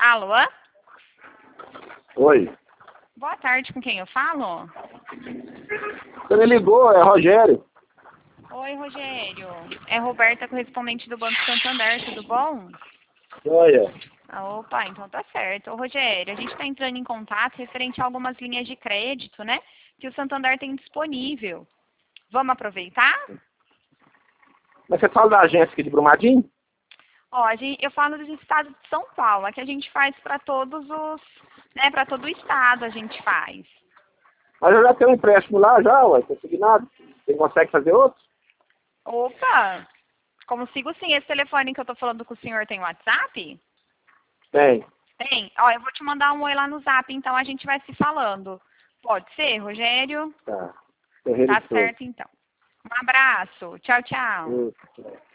Alô? Oi. Boa tarde, com quem eu falo? Você me ligou, é Rogério. Oi, Rogério. É Roberta, correspondente do Banco Santander, tudo bom? Olha. Opa, então tá certo. Ô, Rogério, a gente está entrando em contato referente a algumas linhas de crédito, né? Que o Santander tem disponível. Vamos aproveitar? Mas você fala da agência aqui de Brumadinho? Ó, eu falo do estado de São Paulo, é que a gente faz para todos os, né, para todo o estado a gente faz. Mas eu já tenho um empréstimo lá já, ué, consignado. Você consegue fazer outro? Opa, consigo sim. Esse telefone que eu tô falando com o senhor tem WhatsApp? Tem. Tem? Ó, eu vou te mandar um oi lá no Zap, então a gente vai se falando. Pode ser, Rogério? Tá. Ferreira Tá de Souza. certo, então. Um abraço. Tchau, tchau. Hum.